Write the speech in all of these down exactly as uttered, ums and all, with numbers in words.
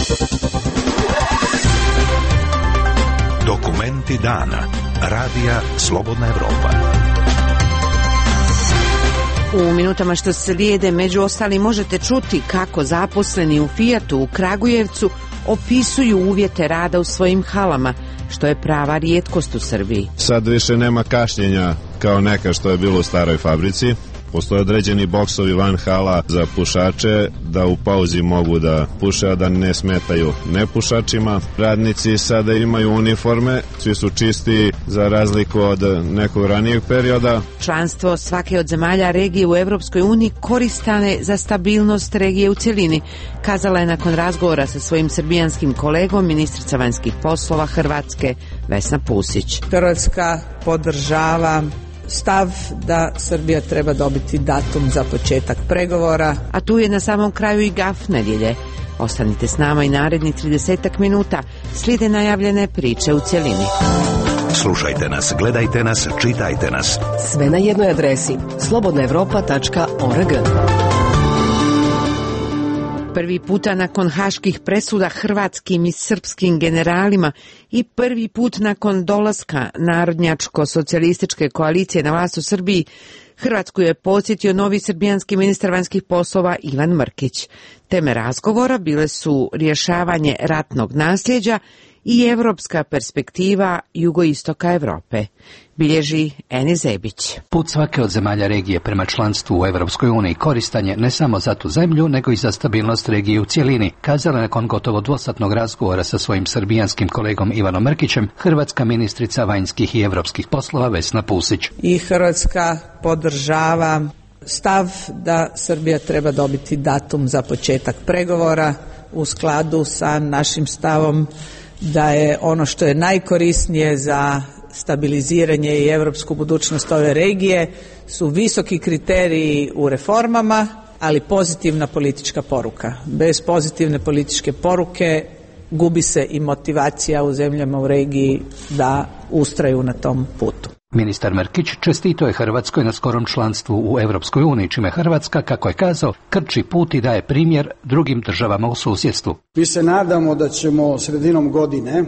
Dokumenti dana. Radija Slobodna Evropa. U minutama što slijede, među ostalim, možete čuti kako zaposleni u Fijatu u Kragujevcu opisuju uvjete rada u svojim halama, što je prava rijetkost u Srbiji. Sad više nema kašnjenja kao neka što je bilo u staroj fabrici. Postoje određeni boksovi van hala za pušače da u pauzi mogu da puše, a da ne smetaju nepušačima. Radnici sada imaju uniforme, svi su čisti za razliku od nekog ranijeg perioda. Članstvo svake od zemalja regije u Evropskoj uniji koristan je za stabilnost regije u cjelini, kazala je nakon razgovora sa svojim srbijanskim kolegom ministrica vanjskih poslova Hrvatske Vesna Pusić. Hrvatska podržava stav da Srbija treba dobiti datum za početak pregovora. A tu je na samom kraju i gaf nedjelje. Ostanite s nama i naredni tridesetak minuta. Slijede najavljene priče u cjelini. Slušajte nas, gledajte nas, čitajte nas. Sve na jednoj adresi slobodna evropa tačka org. Prvi puta nakon haških presuda hrvatskim i srpskim generalima i prvi put nakon dolaska narodnjačko-socijalističke koalicije na vlast u Srbiji, Hrvatsku je posjetio novi srbijanski ministar vanjskih poslova Ivan Mrkić. Teme razgovora bile su rješavanje ratnog nasljeđa i evropska perspektiva jugoistoka Europe, bilježi Eni Zebić. Put svake od zemalja regije prema članstvu u Evropskoj uniji koristan je ne samo za tu zemlju, nego i za stabilnost regije u cjelini, kazala nakon gotovo dvosatnog razgovora sa svojim srbijanskim kolegom Ivanom Mrkićem hrvatska ministrica vanjskih i evropskih poslova Vesna Pusić. I Hrvatska podržava stav da Srbija treba dobiti datum za početak pregovora u skladu sa našim stavom da je ono što je najkorisnije za stabiliziranje i europsku budućnost ove regije su visoki kriteriji u reformama, ali pozitivna politička poruka. Bez pozitivne političke poruke gubi se i motivacija u zemljama u regiji da ustraju na tom putu. Ministar Mrkić čestito je Hrvatskoj na skorom članstvu u Evropskoj uniji, čime Hrvatska, kako je kazao, krči put i daje primjer drugim državama u susjedstvu. Mi se nadamo da ćemo sredinom godine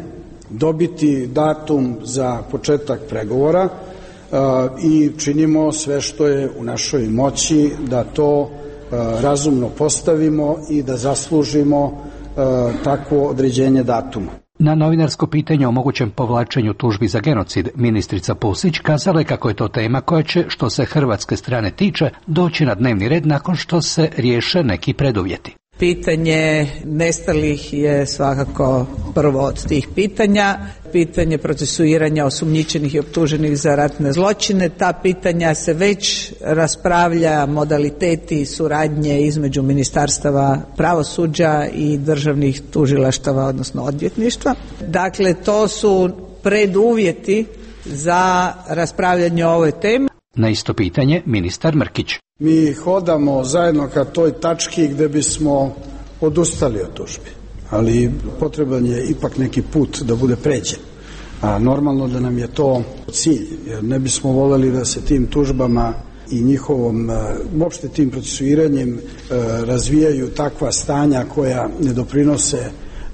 dobiti datum za početak pregovora uh, i činimo sve što je u našoj moći da to uh, razumno postavimo i da zaslužimo uh, takvo određenje datuma. Na novinarsko pitanje o mogućem povlačenju tužbi za genocid, ministrica Pusić kazala je kako je to tema koja će, što se hrvatske strane tiče, doći na dnevni red nakon što se riješe neki preduvjeti. Pitanje nestalih je svakako prvo od tih pitanja. Pitanje procesuiranja osumnjičenih i optuženih za ratne zločine. Ta pitanja se već raspravlja, modaliteti suradnje između ministarstava pravosuđa i državnih tužilaštava, odnosno odvjetništva. Dakle, to su preduvjeti za raspravljanje o ovoj temi. Na isto pitanje ministar Mrkić. Mi hodamo zajedno ka toj tački gde bismo odustali od tužbi, ali potreban je ipak neki put da bude pređen. A normalno da nam je to cilj, jer ne bismo voljeli da se tim tužbama i njihovom, uopšte tim procesuiranjem, razvijaju takva stanja koja ne doprinose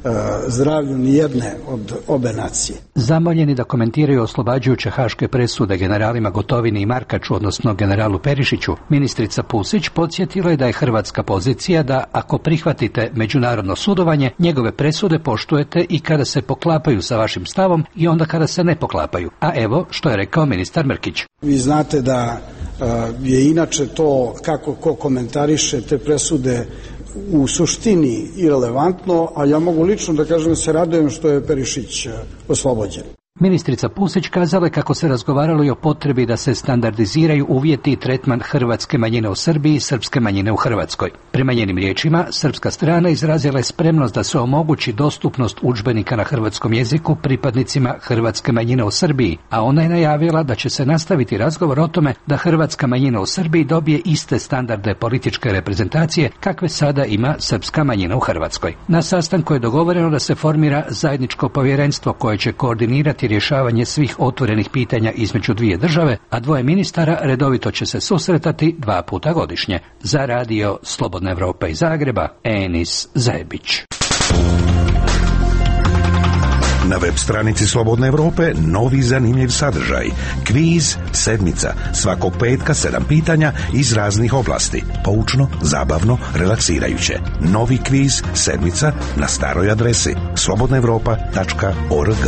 zdravlju ni jedne od obe nacije. Zamoljeni da komentiraju oslobađajuće haške presude generalima Gotovini i Markaču, odnosno generalu Perišiću, ministrica Pusić podsjetila je da je hrvatska pozicija da ako prihvatite međunarodno sudovanje, njegove presude poštujete i kada se poklapaju sa vašim stavom i onda kada se ne poklapaju. A evo što je rekao ministar Mrkić. Vi znate da uh, je inače to kako ko komentariše te presude u suštini irelevantno, a ja mogu lično da kažem da se radujem što je Perišić oslobođen. Ministrica Pusić kazala je kako se razgovaralo i o potrebi da se standardiziraju uvjeti i tretman hrvatske manjine u Srbiji i srpske manjine u Hrvatskoj. Prema njenim riječima, srpska strana izrazila je spremnost da se omogući dostupnost udžbenika na hrvatskom jeziku pripadnicima hrvatske manjine u Srbiji, a ona je najavila da će se nastaviti razgovor o tome da hrvatska manjina u Srbiji dobije iste standarde političke reprezentacije kakve sada ima srpska manjina u Hrvatskoj. Na sastanku je dogovoreno da se formira zajedničko povjerenstvo koje će koordinirati rješavanje svih otvorenih pitanja između dvije države, a dvoje ministara redovito će se susretati dva puta godišnje. Za radio Slobodna Evropa iz Zagreba, Enis Zebić. Na web stranici Slobodne Evrope novi zanimljiv sadržaj. Kviz sedmica. Svakog petka sedam pitanja iz raznih oblasti. Poučno, zabavno, relaksirajuće. Novi kviz sedmica na staroj adresi slobodna evropa tačka org.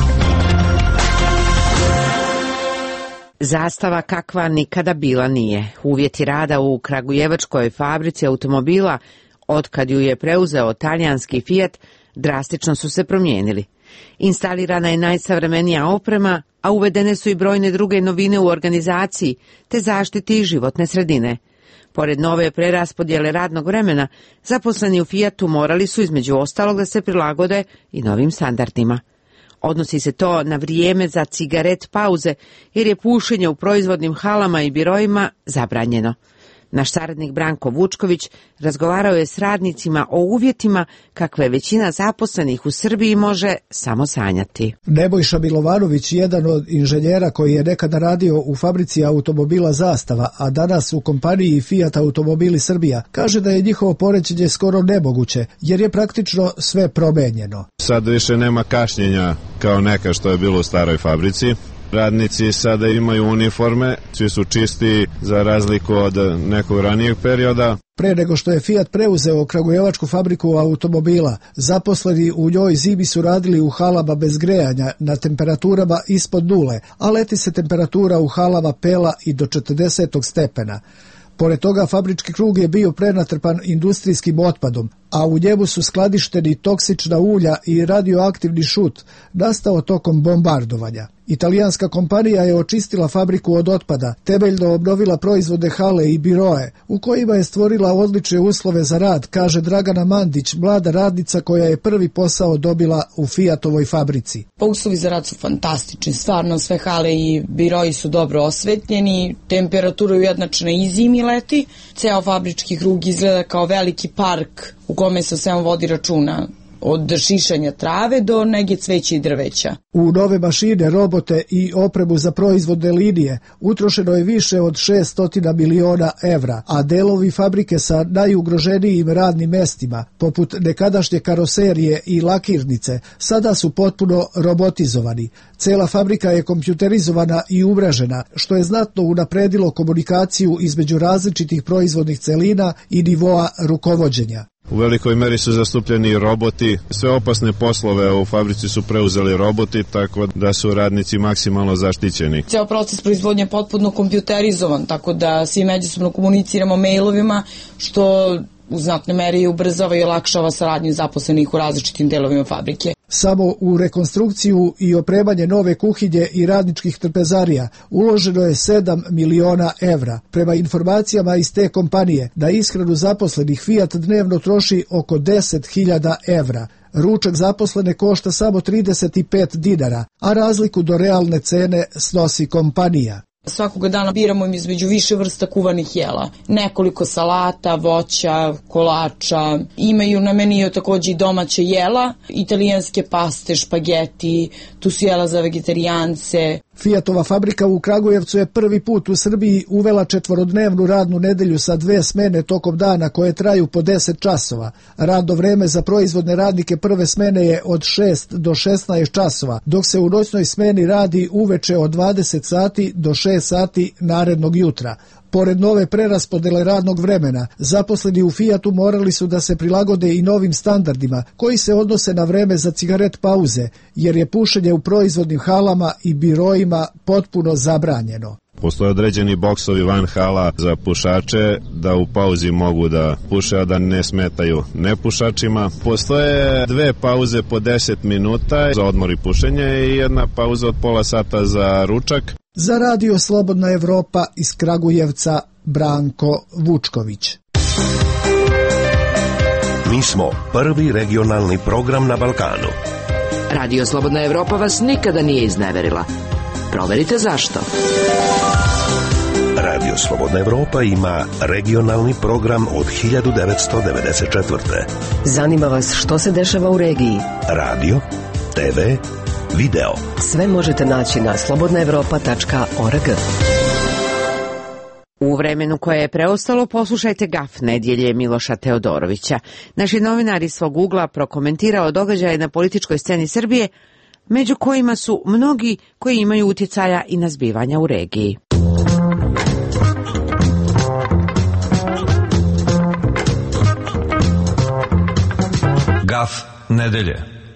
Zastava kakva nikada bila nije. Uvjeti rada u kragujevačkoj fabrici automobila, otkad ju je preuzeo talijanski Fiat, drastično su se promijenili. Instalirana je najsavremenija oprema, a uvedene su i brojne druge novine u organizaciji te zaštiti životne sredine. Pored nove preraspodjele radnog vremena, zaposleni u Fiatu morali su između ostalog da se prilagode i novim standardima. Odnosi se to na vrijeme za cigaret pauze, jer je pušenje u proizvodnim halama i biroima zabranjeno. Naš saradnik Branko Vučković razgovarao je s radnicima o uvjetima kakve većina zaposlenih u Srbiji može samo sanjati. Nebojša Milovanović, jedan od inženjera koji je nekada radio u fabrici automobila Zastava, a danas u kompaniji Fiat Automobili Srbija, kaže da je njihovo poređenje skoro nemoguće, jer je praktično sve promenjeno. Sad više nema kašnjenja kao neka što je bilo u staroj fabrici. Radnici sada imaju uniforme, svi su čisti za razliku od nekog ranijeg perioda. Pre nego što je Fiat preuzeo kragujevačku fabriku automobila, zaposleni u njoj zimi su radili u halama bez grejanja na temperaturama ispod nule, a leti se temperatura u halama pela i do četrdeset stepena. Pored toga, fabrički krug je bio prenatrpan industrijskim otpadom, a u njemu su skladišteni toksična ulja i radioaktivni šut nastao tokom bombardovanja. Italijanska kompanija je očistila fabriku od otpada, temeljno obnovila proizvodne hale i biroe, u kojima je stvorila odlične uslove za rad, kaže Dragana Mandić, mlada radnica koja je prvi posao dobila u Fiatovoj fabrici. Pa uslovi za rad su fantastični, stvarno sve hale i biroji su dobro osvetljeni, temperatura je ujednačena i zimi i leti, ceo fabrički krug izgleda kao veliki park u kome se sve vodi računa, od šišanja trave do nege cveća i drveća. U nove mašine, robote i opremu za proizvodne linije utrošeno je više od šesto miliona evra, a delovi fabrike sa najugroženijim radnim mestima, poput nekadašnje karoserije i lakirnice, sada su potpuno robotizovani. Cela fabrika je kompjuterizovana i umrežena, što je znatno unapredilo komunikaciju između različitih proizvodnih celina i nivoa rukovođenja. U velikoj meri su zastupljeni roboti, sve opasne poslove u fabrici su preuzeli roboti, tako da su radnici maksimalno zaštićeni. Ceo proces proizvodnje je potpuno kompjuterizovan, tako da svi međusobno komuniciramo mailovima, što u znatnoj meri ubrzava i olakšava saradnju zaposlenih u različitim delovima fabrike. Samo u rekonstrukciju i opremanje nove kuhinje i radničkih trpezarija uloženo je sedam miliona evra. Prema informacijama iz te kompanije, na ishranu zaposlenih Fiat dnevno troši oko deset hiljada evra. Ručak zaposlene košta samo trideset pet dinara, a razliku do realne cene snosi kompanija. Svakoga dana biramo im između više vrsta kuvanih jela. Nekoliko salata, voća, kolača. Imaju na meniju također i domaće jela, italijanske paste, špageti, tu su jela za vegetarijance. Fiatova fabrika u Kragujevcu je prvi put u Srbiji uvela četvorodnevnu radnu nedelju sa dve smene tokom dana koje traju po deset časova. Radno vreme za proizvodne radnike prve smene je od šest do šesnaest časova, dok se u noćnoj smeni radi uveče od dvadeset sati do šest sati narednog jutra. Pored nove preraspodele radnog vremena, zaposleni u Fiatu morali su da se prilagode i novim standardima koji se odnose na vreme za cigaret pauze, jer je pušenje u proizvodnim halama i birojima potpuno zabranjeno. Postoje određeni boksovi van hala za pušače da u pauzi mogu da puše, a da ne smetaju nepušačima. Postoje dve pauze po deset minuta za odmor i pušenje i jedna pauza od pola sata za ručak. Za Radio Slobodna Evropa iz Kragujevca, Branko Vučković. Mi smo prvi regionalni program na Balkanu. Radio Slobodna Evropa vas nikada nije izneverila. Proverite zašto. Radio Slobodna Evropa ima regionalni program od hiljadu devetsto devedeset četvrte. Zanima vas što se dešava u regiji? Radio, te ve, video. Sve možete naći na slobodna evropa tačka org. U vremenu koje je preostalo poslušajte Gaf nedjelje Miloša Teodorovića. Naš je novinar iz svog ugla prokomentirao događaje na političkoj sceni Srbije, među kojima su mnogi koji imaju utjecaja i na zbivanja u regiji. Gaf nedelje.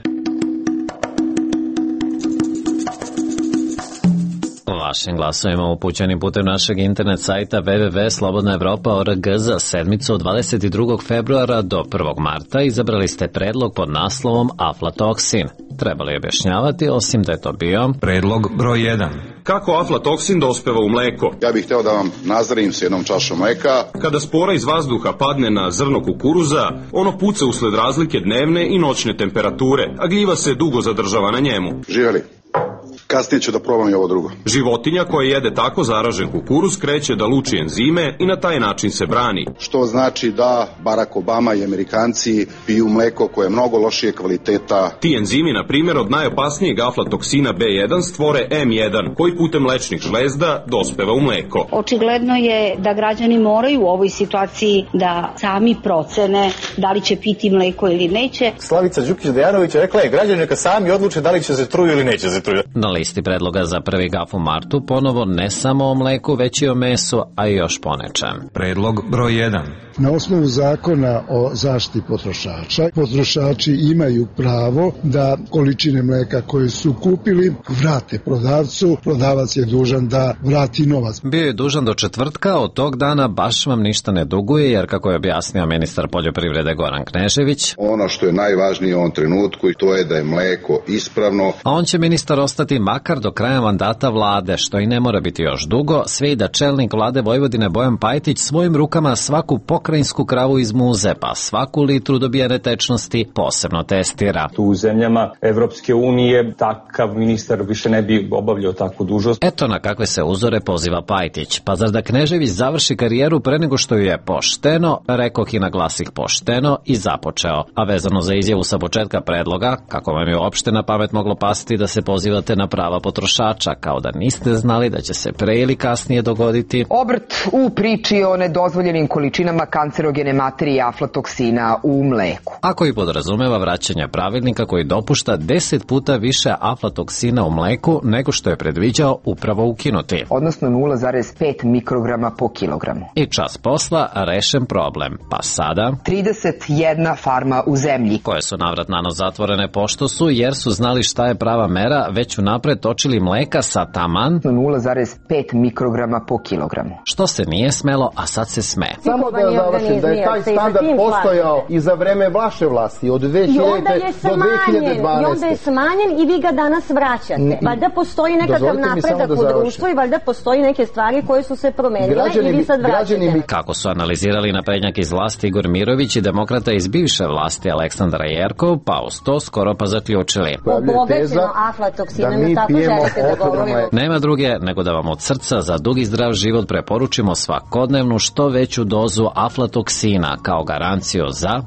Vašim glasovima upućenim putem našeg internet sajta w w w tačka slobodna evropa tačka org za sedmicu od dvadeset drugog februara do prvog marta izabrali ste predlog pod naslovom aflatoksin. Trebali objašnjavati, osim da je to bio predlog broj jedan. Kako aflatoksin dospeva u mleko? Ja bih hteo da vam nazdarim s jednom čašom mleka. Kada spora iz vazduha padne na zrno kukuruza, ono puca usled razlike dnevne i noćne temperature, a gljiva se dugo zadržava na njemu. Živeli. Kasnije ću da probam i ovo drugo. Životinja koja jede tako zaražen kukuruz kreće da luči enzime i na taj način se brani. Što znači da Barack Obama i Amerikanci piju mleko koje je mnogo lošije kvaliteta. Ti enzimi, na primjer, od najopasnijeg aflatoksina B jedan stvore M jedan, koji putem mlečnih žlezda dospeva u mleko. Očigledno je da građani moraju u ovoj situaciji da sami procene da li će piti mleko ili neće. Slavica Đukić-Dejanović rekla je građani neka sami odluče da li će se truju ili neće se truju. Na listi predloga za prvi gaf u martu ponovo ne samo o mleku, već i o mesu, a i još ponečem. Predlog broj jedan. Na osnovu zakona o zaštiti potrošača, potrošači imaju pravo da količine mleka koje su kupili vrate prodavcu, prodavac je dužan da vrati novac. Bio je dužan do četvrtka, od tog dana baš vam ništa ne duguje, jer kako je objasnio ministar poljoprivrede Goran Knežević, ono što je najvažnije u ovom trenutku i to je da je mleko ispravno. A on će ministar ostati makar do kraja mandata vlade, što i ne mora biti još dugo, sve i da čelnik vlade Vojvodine Bojan Pajtić svojim rukama svaku pokrajinsku kravu izmuze, pa svaku litru dobijene tečnosti posebno testira. Tu u zemljama Evropske unije takav ministar više ne bi obavljao takvu dužnost. Eto na kakve se uzore poziva Pajtić. Pa zar da Knežević završi karijeru pre nego što ju je pošteno, rekoh i na glasih pošteno, i započeo. A vezano za izjavu sa početka predloga, kako vam je uopšte na pamet moglo pasti da se pozivate na prava potrošača, kao da niste znali da će se pre ili kasnije dogoditi obrt u priči o nedozvoljenim količinama kancerogene materije aflatoksina u mleku. A koji podrazumeva vraćanje pravilnika koji dopušta deset puta više aflatoksina u mleku nego što je predviđao upravo ukinuti. Odnosno nula zarez pet mikrograma po kilogramu. I čas posla rešen problem. Pa sada trideset jedna farma u zemlji, koje su navrat nanos zatvorene pošto su, jer su znali šta je prava mera, već unapred točili mleka sa taman nula zarez pet mikrograma po kilogramu. Što se nije smelo, a sad se sme. Samo da završim da je taj standard postojao i za vreme vaše vlasti od dve hiljade do dve hiljade dvanaeste. I onda je smanjen i vi ga danas vraćate. Valjda postoji nekakav napredak u društvu i valjda postoji neke stvari koje su se promenile građani, i vi sad vraćate. Kako su analizirali naprednjak iz vlasti Igor Mirović i demokrata iz bivše vlasti Aleksandar Jerkov, pa uz to skoro pa zaključili. Obogaćeno aflatoksinom, da tako želite da govorimo. Nema druge nego da vam od srca za dug i zdrav život preporučimo svakodnevnu što veću dozu aflatoksina kao garanciju za...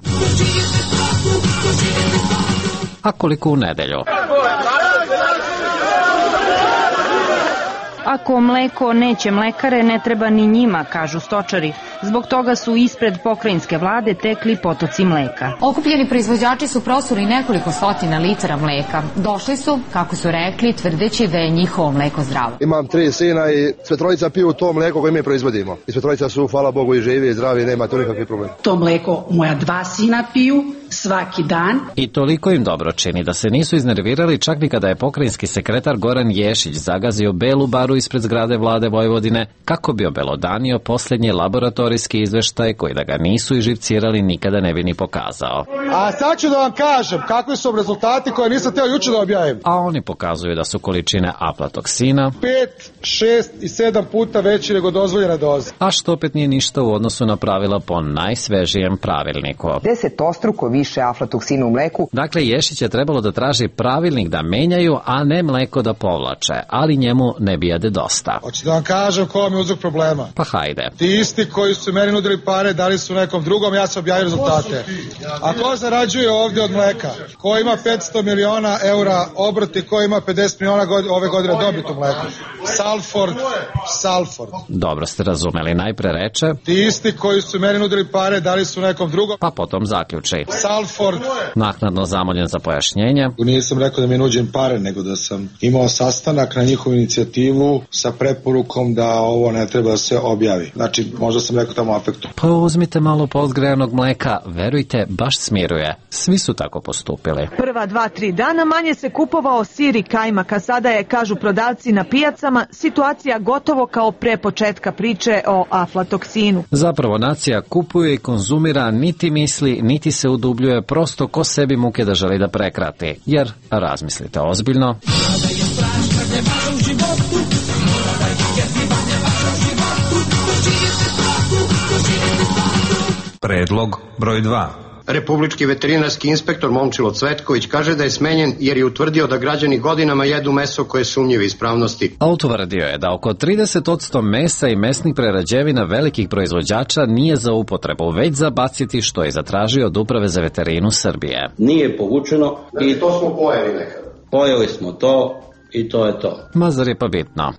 A koliko u nedelju? Ako mleko neće mlekare, ne treba ni njima, kažu stočari. Zbog toga su ispred pokrajinske vlade tekli potoci mleka. Okupljeni proizvođači su prosuli nekoliko stotina litara mleka. Došli su, kako su rekli, tvrdeći da je njihovo mleko zdravo. Imam tri sina i sve trojica piju to mleko koje mi proizvodimo. I sve trojica su, hvala Bogu, i živi i zdravi, nema to nikakvih problema. To mleko moja dva sina piju svaki dan. I toliko im dobro čini da se nisu iznervirali čak ni kada je pokrajinski sekretar Goran Ješić zagazio belu baru ispred zgrade vlade Vojvodine kako bi obelodanio posljednji laboratorijski izveštaj koji da ga nisu iživcirali nikada ne bi ni pokazao. A sad ću da vam kažem kakvi su rezultati koje nisam teo juče da objavim. A oni pokazuju da su količine aflatoksina pet, šest i sedam puta veći nego dozvoljena doza. A što opet nije ništa u odnosu na pravila po najsvežijem pravilniku. Desetostruko više aflatoksina u mleku. Dakle, Ješić je trebalo da traži pravilnik da menjaju, a ne mleko da povlače, ali njemu ne bijede dosta. Hoću da vam kažem ko vam je uzrok problema. Pa hajde. Ti isti koji su meni nudili pare, dali su nekom drugom, ja sam objavio rezultate. A ko zarađuje ovdje od mleka? Ko ima petsto miliona eura obrti, ko ima pedeset miliona god, ove godine dobit u mleku? Salford, Salford. Dobro ste razumeli, najpre reče. Ti isti koji su meni nudili pare, dali su nekom drugom. Pa potom zaključi. Salford. Naknadno zamoljen za pojašnjenje. Nisam rekao da mi je nuđen pare, nego da sam imao sastanak na njihovu inicijativu sa preporukom da ovo ne treba da se objavi. Znači, možda sam rekao tamo afektu. Pa uzmite malo podgrejanog mleka, verujte, baš smiruje. Svi su tako postupili. Prva dva, tri dana manje se kupovao sir i kajmak, a sada je, kažu prodavci na pijacama, situacija gotovo kao pre početka priče o aflatoksinu. Zapravo nacija kupuje i konzumira, niti misli, niti se udubljuje, prosto ko sebi muke da želi da prekrati. Jer, razmislite ozbiljno, Predlog broj dva. Republički veterinarski inspektor Momčilo Cvetković kaže da je smenjen jer je utvrdio da građani godinama jedu meso koje je sumnjive ispravnosti. A utvrdio je da oko trideset posto mesa i mesnih prerađevina velikih proizvođača nije za upotrebu, već za baciti, što je zatražio od Uprave za veterinu Srbije. Nije povučeno i znači, to smo pojeli nekada. Pojeli smo to i to je to. Ma zar je pa bitno?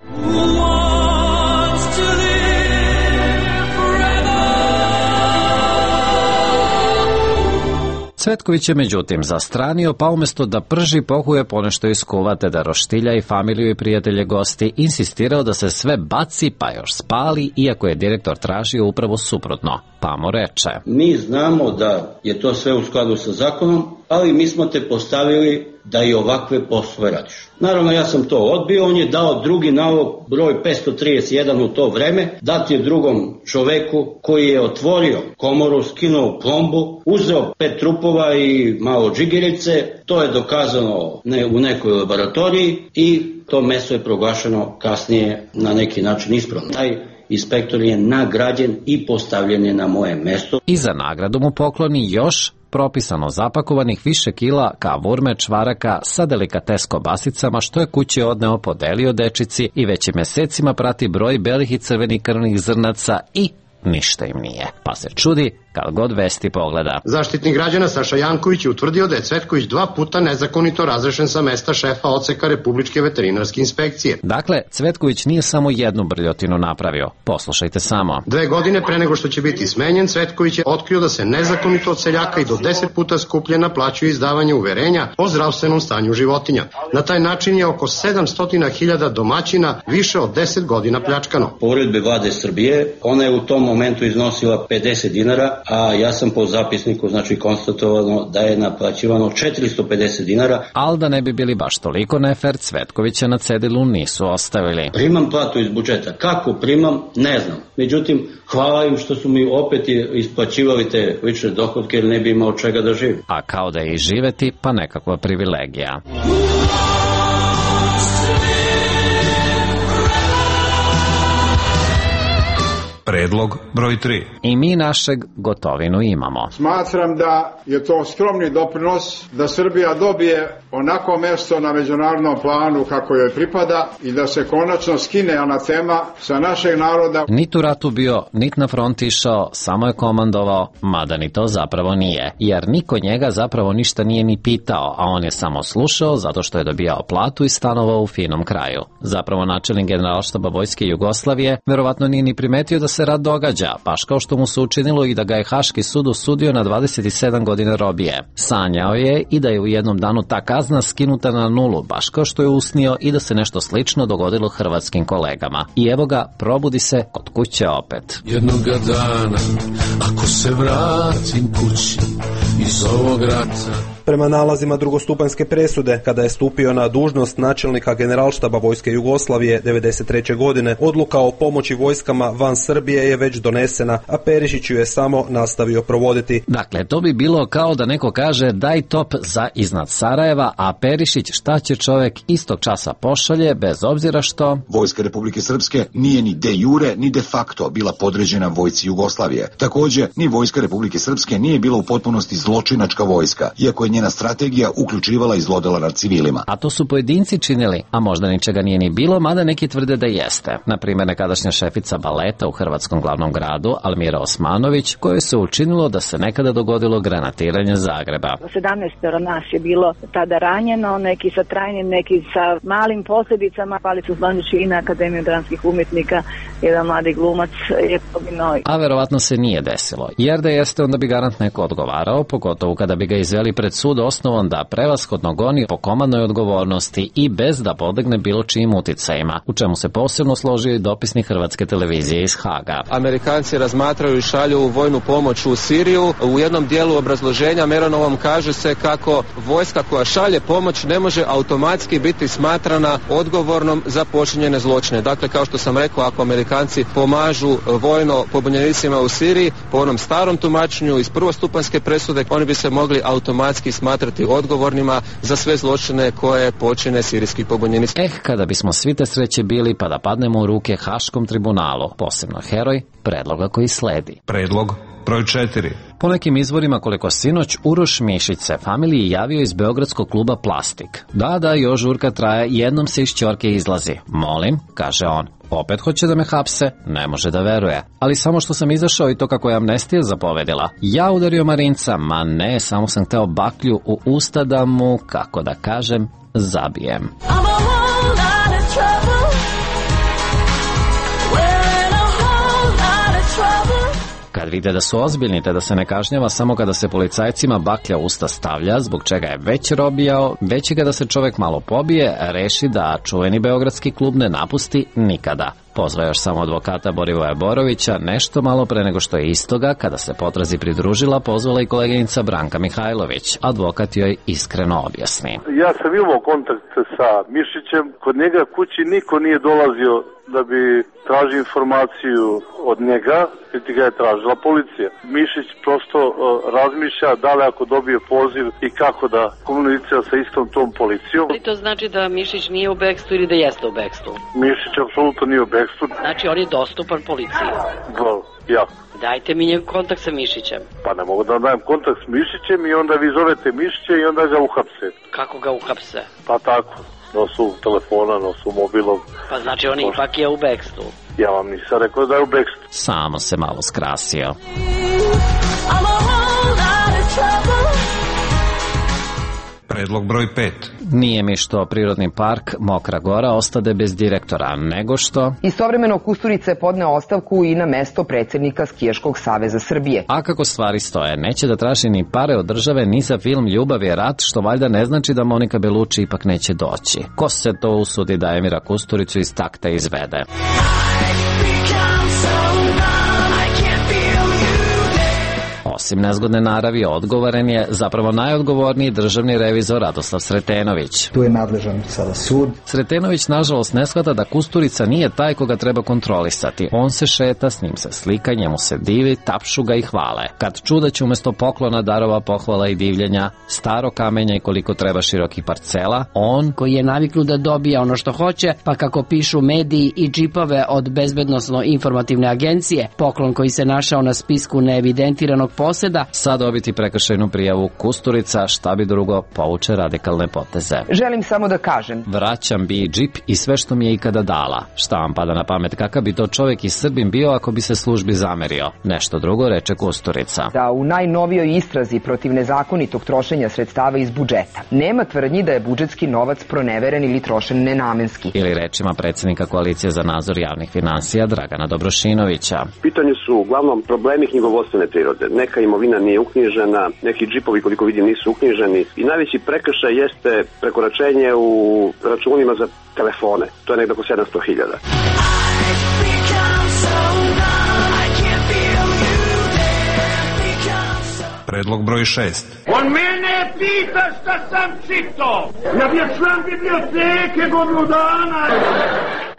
Cvetković je međutim zastranio, pa umjesto da prži pohuje ponešto iskuvate, da roštilja i familiju i prijatelje gosti, insistirao da se sve baci pa još spali, iako je direktor tražio upravo suprotno. Pa mu reče: mi znamo da je to sve u skladu sa zakonom, ali mi smo te postavili da i ovakve poslove radiš. Naravno, ja sam to odbio, on je dao drugi nalog, broj petsto trideset jedan u to vreme, dat je drugom čoveku koji je otvorio komoru, skinuo plombu, uzeo pet trupova i malo džigerice, to je dokazano ne, u nekoj laboratoriji i to meso je proglašeno kasnije na neki način ispravno. Taj inspektor je nagrađen i postavljen je na moje mesto. I za nagradu mu pokloni još propisano zapakovanih više kila kavurme, čvaraka sa delikates kobasicama, što je kući odneo, podelio dečici i već je mesecima prati broj belih i crvenih krvnih zrnaca i ništa im nije. Pa se čudi kad god vesti pogleda. Zaštitnik građana Saša Janković je utvrdio da je Cvetković dva puta nezakonito razrešen sa mesta šefa odseka Republičke veterinarske inspekcije. Dakle, Cvetković nije samo jednu brljotinu napravio. Poslušajte samo. Dve godine pre nego što će biti smenjen, Cvetković je otkrio da se nezakonito od seljaka i do deset puta skuplje naplaćuje izdavanje uverenja o zdravstvenom stanju životinja. Na taj način je oko sedamsto hiljada domaćina više od deset godina pljačkano. Po uredbi Vlade Srbije, ona je u tom momentu iznosila pedeset dinara, a ja sam po zapisniku, znači, konstatovano da je naplaćivano četiristo pedeset dinara. Al da ne bi bili baš toliko nefer, Cvetkovića na cedilu nisu ostavili. Primam platu iz budžeta. Kako primam, ne znam. Međutim, hvala im što su mi opet isplaćivali te lične dohodke, jer ne bi imao čega da živim. A kao da je i živeti, pa nekakva privilegija. Predlog broj tri. I mi našeg Gotovinu imamo. Smatram da je to skromni doprinos da Srbija dobije onako mesto na međunarodnom planu kako joj pripada i da se konačno skine anatema sa našeg naroda. Nit u ratu bio, nit na front išao, samo je komandovao, mada ni to zapravo nije. Jer niko njega zapravo ništa nije ni pitao, a on je samo slušao zato što je dobijao platu i stanovao u finom kraju. Zapravo načelnik Generalštaba Vojske Jugoslavije verovatno nije ni primetio da se rat događa, baš kao što mu se učinilo i da ga je Haški sud osudio na dvadeset sedam godina robije. Sanjao je i da je u jednom danu ta kazna skinuta na nulu, baš kao što je usnio i da se nešto slično dogodilo hrvatskim kolegama. I evo ga, probudi se kod kuće opet. Jednoga dana, ako se vratim kući iz ovog rata. Prema nalazima drugostupanjske presude, kada je stupio na dužnost načelnika Generalštaba Vojske Jugoslavije devedeset treće godine, odluka o pomoći vojskama van Srbije je već donesena, a Perišić ju je samo nastavio provoditi. Dakle, to bi bilo kao da neko kaže daj top za iznad Sarajeva, a Perišić šta će čovjek istog časa pošalje, bez obzira što Vojska Republike Srpske nije ni de jure ni de facto bila podređena vojsci Jugoslavije. Također, ni Vojska Republike Srpske nije bila u potpunosti zločinačka zločinačka vojska, iako je njena strategija uključivala i zlodela nad civilima. A to su pojedinci činili, a možda ničega nije ni bilo, mada neki tvrde da jeste. Na primjer, nekadašnja šefica baleta u hrvatskom glavnom gradu, Almira Osmanović, kojoj se učinilo da se nekada dogodilo granatiranje Zagreba. sedamnaestoro nas je bilo tada ranjeno, neki sa trajnim, neki sa malim posljedicama. Pali su zvaniči i na Akademiju dramskih umjetnika, jedan mladi glumac je poginuo. A verovatno se nije desilo, jer da jeste onda bi garant neko odgovarao, pogotovo kada bi ga izveli pred sud osnovan da prevashodno goni po komandnoj odgovornosti i bez da podegne bilo čijim uticajima, u čemu se posebno složio i dopisnik Hrvatske televizije iz Haga. Amerikanci razmatraju i šalju vojnu pomoć u Siriju. U jednom dijelu obrazloženja Meronovom kaže se kako vojska koja šalje pomoć ne može automatski biti smatrana odgovornom za počinjene zločine. Dakle, kao što sam rekao, ako Amerikanci pomažu vojno pobunjenicima u Siriji, po onom starom tumačenju iz prvostupanjske presude, oni bi se mogli automatski smatrati odgovornima za sve zločine koje počine sirijski pobunjenici. Eh, kada bismo svi te sreće bili pa da padnemo u ruke Haškom tribunalu, posebno heroj predloga koji sledi. Predlog broj četiri. Po nekim izvorima, koliko sinoć, Uroš Mišić se familiji javio iz beogradskog kluba Plastik. Da, da, još žurka traje, jednom se iz ćorke izlazi. Molim, kaže on. Opet hoće da me hapse? Ne može da veruje. Ali samo što sam izašao i to kako je amnestija zapovedila. Ja udario Marinca, ma ne, samo sam hteo baklju u usta da mu, kako da kažem, zabijem. Kad vide da su ozbiljni te da se ne kažnjava samo kada se policajcima baklja u usta stavlja, zbog čega je već robijao, već i kada se čovek malo pobije, reši da čuveni beogradski klub ne napusti nikada. Pozvao još samo advokata Borivoja Borovića, nešto malo pre nego što je istoga, kada se potrazi pridružila, pozvala i koleginica Branka Mihajlović. Advokat joj iskreno objasni. Ja sam imao kontakt sa Mišićem, kod njega kući niko nije dolazio da bi tražio informaciju od njega, niti ga je tražila policija. Mišić prosto uh, razmišlja da li ako dobije poziv i kako da komunicira sa istom tom policijom. Ali to znači da Mišić nije u bekstvu ili da jeste u bekstvu? Mišić apsolutno nije u bekstvu. Znači on je dostupan policiji? Da, ja. Dajte mi njegov kontakt sa Mišićem. Pa ne mogu da dajem kontakt s Mišićem i onda vi zovete Mišića i onda ga uhapse. Kako ga uhapse? Pa tako. Nosu telefona, nosu mobilom. Pa znači on ipak je u bekstvu. Ja vam nisam rekao da je u bekstvu. Samo se malo skrasio. Predlog broj pet. Nije mi što prirodni park Mokra Gora ostade bez direktora, nego što... Istovremeno Kusturica je podneo ostavku i na mesto predsjednika Skijaškog saveza Srbije. A kako stvari stoje, neće da traži ni pare od države ni za film Ljubav je rat, što valjda ne znači da Monika Belucci ipak neće doći. Ko se to usudi da Emira Kusturicu iz takta izvede? Osim nezgodne naravi, odgovoren je zapravo najodgovorniji državni revizor Radoslav Sretenović. Tu je nadležan sada sud. Sretenović nažalost ne shvata da Kusturica nije taj koga treba kontrolisati. On se šeta, s njim se slika, njemu se divi, tapšu ga i hvale. Kad čuda će umesto poklona, darova, pohvala i divljenja, staro kamenja i koliko treba širokih parcela, on koji je naviknu da dobija ono što hoće, pa kako pišu mediji i džipove od bezbednosno-informativne agencije, poklon koji se našao na spisku neevidentiranog poseda, sad dobiti prekršajnu prijavu Kusturica, šta bi drugo, povuče radikalne poteze. Želim samo da kažem. Vraćam bi džip i sve što mi je ikada dala. Šta vam pada na pamet, kakav bi to čovjek i Srbin bio ako bi se službi zamerio? Nešto drugo, reče Kusturica. Da u najnovijoj istrazi protiv nezakonitog trošenja sredstava iz budžeta nema tvrdnji da je budžetski novac proneveren ili trošen nenamenski. Ili rečima predsjednika Koalicije za nadzor javnih finansija Dragana Dobrošinovića. Pitanje su uglavnom problemi knjigovodstvene prirode. Neka imovina nije uknjižena, neki džipovi koliko vidim nisu uknjiženi i najveći prekršaj jeste prekoračenje u računima za telefone. To je nekdo oko sedamsto hiljada. Predlog broj šest. On mene pita šta sam čito. Ja bio član biblioteke godinu dana.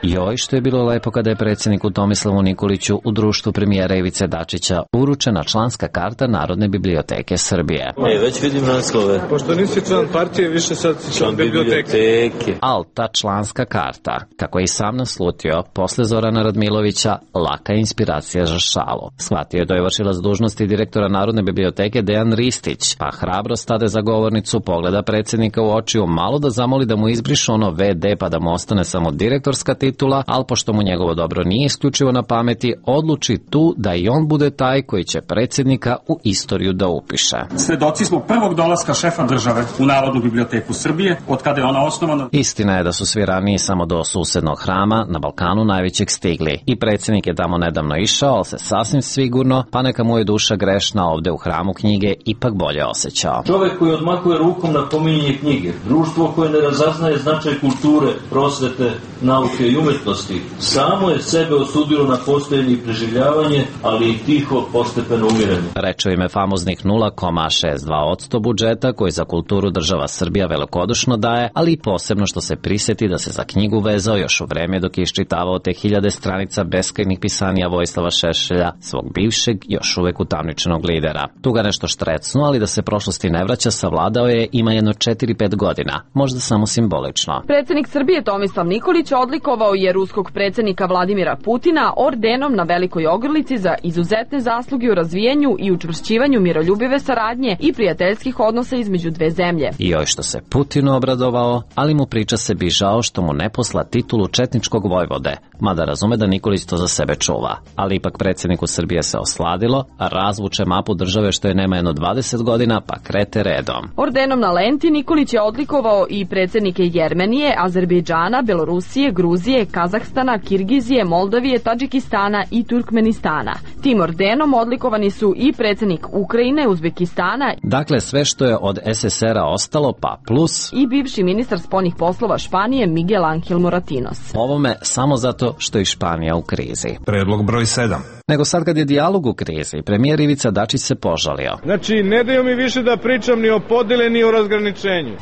Joj, što je bilo lepo kada je predsjedniku Tomislavu Nikoliću u društvu premijera Ivice Dačića uručena članska karta Narodne biblioteke Srbije. E, već vidim naslove. Pošto nisi član partije, više sad si član biblioteke. biblioteke. Al ta članska karta, kako je i sam naslutio, posle Zorana Radmilovića, laka inspiracija za šalu. Shvatio je da je vršilac dužnosti direktora Narodne biblioteke Dejan Ristić, pa hrabro stade za govornicu, pogleda predsjednika u očiju, malo da zamoli da mu izbrišu ono ve de pa da mu ostane samo direktorska titula, al pošto mu njegovo dobro nije isključivo na pameti, odluči tu da i on bude taj koji će predsjednika u istoriju da upiše. Svedoci smo prvog dolaska šefa države u Narodnu biblioteku Srbije, od kada je ona osnovana. Istina je da su svi raniji samo do susednog hrama na Balkanu najvećeg stigli. I predsjednik je tamo nedavno išao, ali se sasvim sigurno, pa neka mu je duša grešna ovde u hramu knjige, ipak bolje osjećao. Čovek koji odmakuje rukom na pominjanje knjige, društvo koje ne razaznaje značaj kulture, prosvete, nauke i umetnosti, samo je sebe osudilo na postojanje i preživljavanje, ali i tiho postepeno umiranje. Reče u ime famoznih nula zarez šezdeset dva posto budžeta koji za kulturu država Srbija velikodušno daje, ali i posebno što se prisjeti da se za knjigu vezao još u vreme dok je iščitavao te hiljade stranica beskrajnih pisanija Vojislava Šešelja, svog bivšeg, još uvek utamničenog lidera. Tu ga nešto štrecnu, ali da se prošlosti ne vraća, savladao je ima jedno četiri pet godina, možda samo simbolično. Predsjednik Srbije Tomislav Nikolić odlikovao je ruskog predsjednika Vladimira Putina ordenom na Velikoj Ogrlici za izuzetne zasluge u razvijenju i učvršćivanju miroljubive saradnje i prijateljskih odnosa između dve zemlje. I joj što se Putinu obradovao, ali mu priča se bi žao što mu ne posla titulu četničkog vojvode, mada razume da Nikolić to za sebe čuva. Ali ipak predsjedniku Srbije se osladilo, a razvuče mapu države što je nema jedno dvadeset godina, pa krete redom. Ordenom na lenti Nikolić je odlikovao i predsjednike Jermenije, Azerbejdžana, Belorusije, Gruzije, Kazahstana, Kirgizije, Moldavije, Tadžikistana i Turkmenistana. Tim ordenom odlikovani su i predsjednik Ukrajine, Uzbekistana, dakle sve što je od es es er a ostalo, pa plus i bivši ministar spoljnih poslova Španije Miguel Angel Moratinos. Ovome samo zato što je Španija u krizi. Predlog broj sedam. Nego sad kad je dijalog u krizi, premijer Ivica Dačić se požalio. Znači, ne daju mi više da pričam ni o podeli ni o razgraničenju.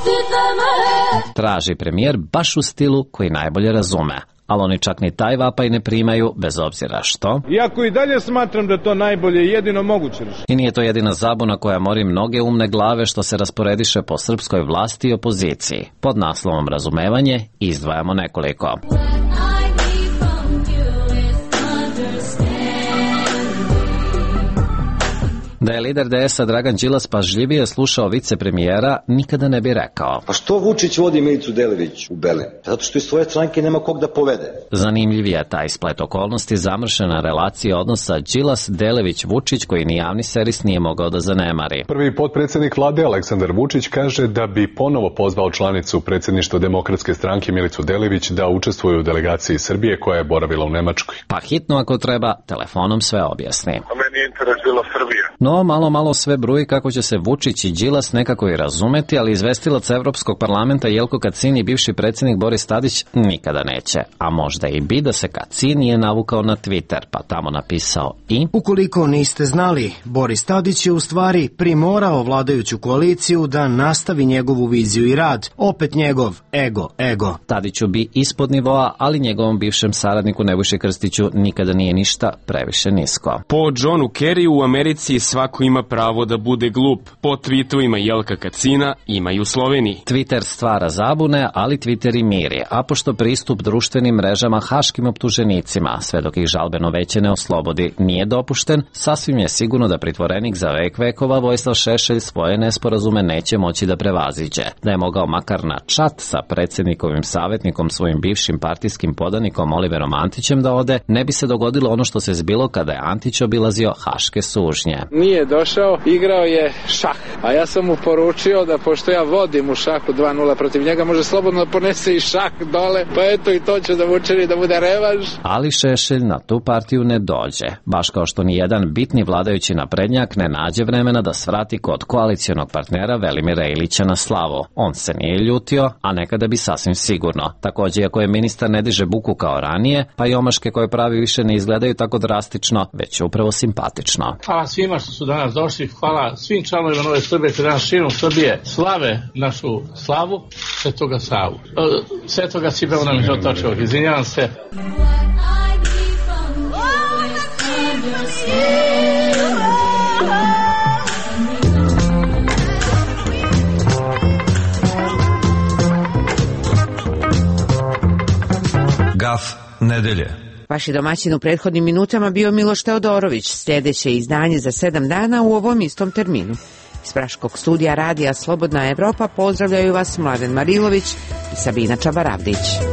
Traži premijer baš u stilu koji najbolje razume. Ali oni čak ni taj vapaj ne primaju, bez obzira što. Iako i dalje smatram da to najbolje i jedino moguće rešenje. I nije to jedina zabuna koja mori mnoge umne glave što se rasporediše po srpskoj vlasti i opoziciji. Pod naslovom razumevanje izdvajamo nekoliko. Da je lider de es a Dragan Đilas pažljivije slušao vicepremijera, nikada ne bi rekao. Pa što Vučić vodi Milicu Delević u Belem? Zato što iz svoje stranke nema kog da povede. Zanimljiv je taj splet okolnosti, zamršena relacija odnosa Đilas-Delević-Vučić koji ni javni servis nije mogao da zanemari. Prvi potpredsjednik vlade Aleksandar Vučić kaže da bi ponovo pozvao članicu predsjedništva Demokratske stranke Milicu Delević da učestvuje u delegaciji Srbije koja je boravila u Nemačkoj. Pa hitno ako treba, telefonom sve objasni. A meni je interes bila Srbija. No, malo, malo sve bruji kako će se Vučić i Đilas nekako i razumeti, ali izvestilac Evropskog parlamenta Jelko Kacin i bivši predsjednik Boris Tadić nikada neće. A možda i bi da se Kacin nije navukao na Twitter, pa tamo napisao i... Ukoliko niste znali, Boris Tadić je u stvari primorao vladajuću koaliciju da nastavi njegovu viziju i rad. Opet njegov ego, ego. Tadiću bi ispod nivoa, ali njegovom bivšem saradniku Nebojši Krstiću nikada nije ništa previše nisko. Po Johnu Kerryu u Americi svako ima pravo da bude glup. Po tweetovima Jelka Kacina ima i u Sloveniji. Twitter stvara zabune, ali Twitter i miri, a pošto pristup društvenim mrežama haškim optuženicima, sve dok ih žalbeno veće ne oslobodi, nije dopušten, sasvim je sigurno da pritvorenik za vek vekova Vojislav Šešelj svoje nesporazume neće moći da prevaziđe. Da je mogao makar na čat sa predsjednikovim savjetnikom, svojim bivšim partijskim podanikom Oliverom Antićem da ode, ne bi se dogodilo ono što se zbilo kada je Antić obilazio haške sužnje. Nije došao, igrao je šah, a ja sam mu poručio da pošto ja vodim u šahu dva nula protiv njega, može slobodno da ponese i šah dole, pa eto i to će da učini da bude revanš. Ali Šešelj na tu partiju ne dođe, baš kao što ni jedan bitni vladajući naprednjak ne nađe vremena da svrati kod koalicionog partnera Velimira Ilića na slavu. On se nije ljutio, a nekada bi sasvim sigurno. Također, ako je ministar ne diže buku kao ranije, pa i omaške koje pravi više ne izgledaju tako drastično, već upravo simpatično. Hvala svima što su danas došli, hvala svim članovima Nove Srbije, koji danas širom Srbije slave našu slavu. Svetoga Savu. Svetoga Simeona Mižotačevog, izvinjavam se. Gaf nedelje. Vaši domaćin u prethodnim minutama bio Miloš Teodorović. Sljedeće izdanje za sedam dana u ovom istom terminu. Iz Praškog studija radija Slobodna Evropa pozdravljaju vas Mladen Marilović i Sabina Čabaravdić.